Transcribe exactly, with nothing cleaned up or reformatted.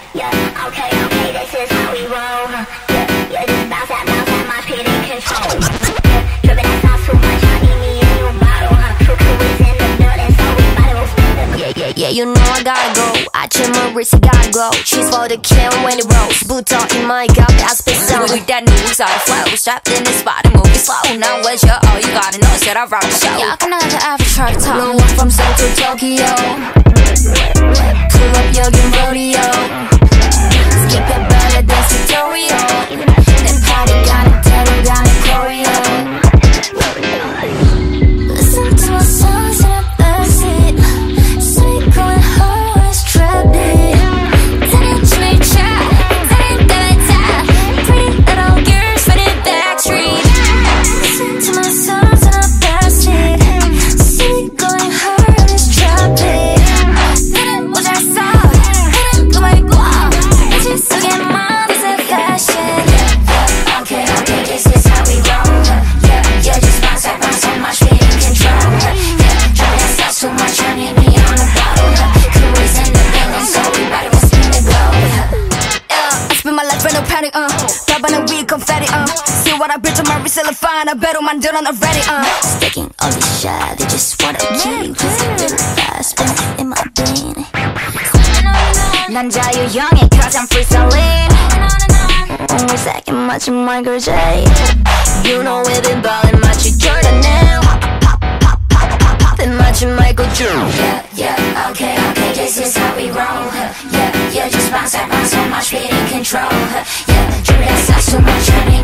yeah, okay, okay, this is how we roll, huh? Yeah, yeah, just bounce that, bounce that, my pit in control. Yeah, drippin' that sauce too much, I need me a new bottle, huh? Cuckoo is in the building, so we might as well spin the. Yeah, yeah, yeah, you know I gotta go. 아침은 wrist gotta glow. Cheese for the kill when it rolls. 부터 in my cup, I spit some with that new side flow. Strapped in the spot and moving slow. Now what's your all you gotta know? Said I rock the show. Yeah, I can have the after track top. Blow up from Seoul to Tokyo. Pull up 여긴 rodeo. Skip it better than tutorial. Then party 가는 대로 가는 choreo. Listen to my songs and I bless it. Sweet going hard, let's trap it. Didn't you try? Didn't do it time. Pretty little girls for the backstreet. Listen to my songs and I bless it. Sweet going hard, let's trap it. 나는 못 잘 써. 나는 꿈을 꿔. 아침 속에 mom's a fashion. Yeah, okay, okay, this is how we roll. Yeah, yeah, just bounce that, bounce that, my feet in control. Yeah, drop that sauce too much, I need me on the bottle. Cool is in the building, so we better go spin the glow. Yeah, I spend my life in no panic, uh. Grabbing a weed confetti, uh. See what I built on my wrist, till I find a better man done already, uh. Sticking all this shit, they just wanna keep it really fast, spin it in my brain. 난 자유형이 cause I'm freestyling. Always acting much in Michael J. You know we've been ballin' much in Jordan now. Pop, pop, pop, pop, pop, poppin' much in Michael Jordan. Yeah, yeah, okay, okay, this is how we roll. Yeah, yeah, just bounce that, bounce that, my speed in control. Yeah, drip that sauce too much, honey.